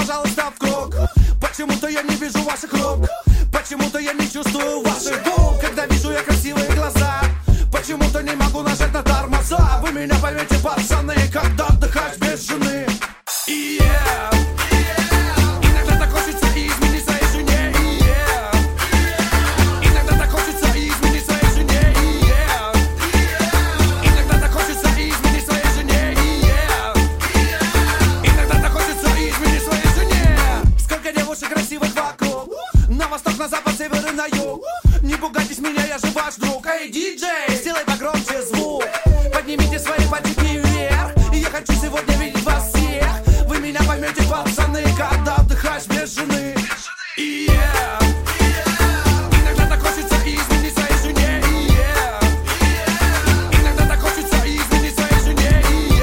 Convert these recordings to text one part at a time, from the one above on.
пожалуйста, в круг. Почему-то я не вижу ваших рук, почему-то я не чувствую ваших губ. Когда вижу я красивые глаза, почему-то не могу нажать на тормоза. Вы меня поймете, пацаны, когда отдыхаешь без жены. Иногда так хочется изменить своей жене. Иногда так хочется изменить своей жене. Иногда так хочется изменить своей жене. Иногда так хочется изменить своей жене. Сколько девушек красивых вокруг, на восток, на запад, север и на юг. Не пугайтесь меня, я же ваш друг. Эй, диджей, сделай погромче звук. Поднимите свои пальчики вверх. И я хочу сегодня видеть вас всех. Вы меня поймете, пацаны, когда отдыхаешь без жены. Иногда так хочется изменить своей жене. Иногда так хочется изменить своей жене.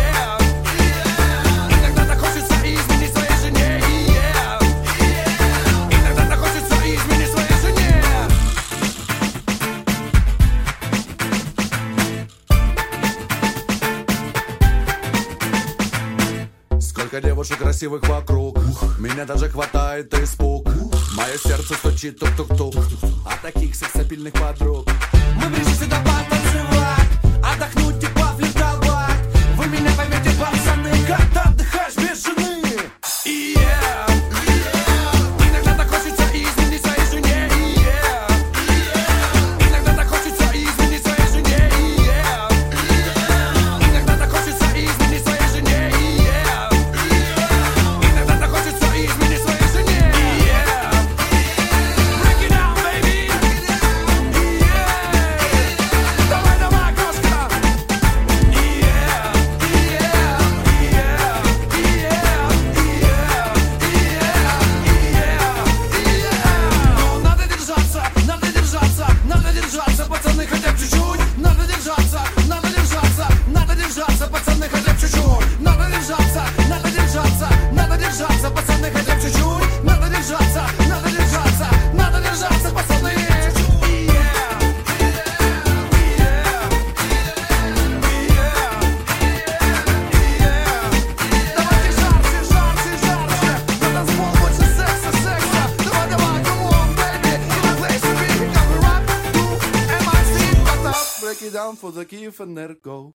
Иногда так хочется изменить своей жене. Иногда так хочется изменить своей жене. Сколько девушек красивых вокруг, меня даже хватает испуг. Мое сердце стучит тук-тук-тук от таких сексапильных подруг. Мы пришли сюда потанцевать, отдохнуть и пофлиртовать. Вы меня поймете, пацаны, когда отдыхаешь без жены. Иногда так хочется изменить своей жене. Иногда так хочется изменить своей жене. Иногда так хочется изменить своей жене. Иногда так хочется изменить своей жене. Break it down, baby. Давай, давай, кошка. Ну, надо держаться, пацаны, хотя бы чуть-чуть. Надо держаться, пацаны, хотя бы чуть-чуть. Надо держаться, пацаны, хотя бы чуть-чуть. Надо держаться, пацаны. Давайте жарче. На танцпол больше секса. Давай, come on, baby. In the place to be. Come rock, do MIC. Break it down for the Kiev and let it go.